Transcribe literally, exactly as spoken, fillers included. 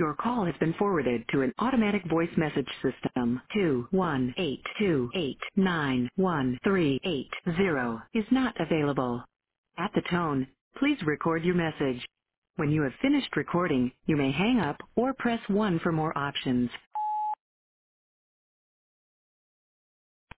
Your call has been forwarded to an automatic voice message system. two one eight two eight nine one three eight zero is not available. At the tone, please record your message. When you have finished recording, you may hang up or press one for more options.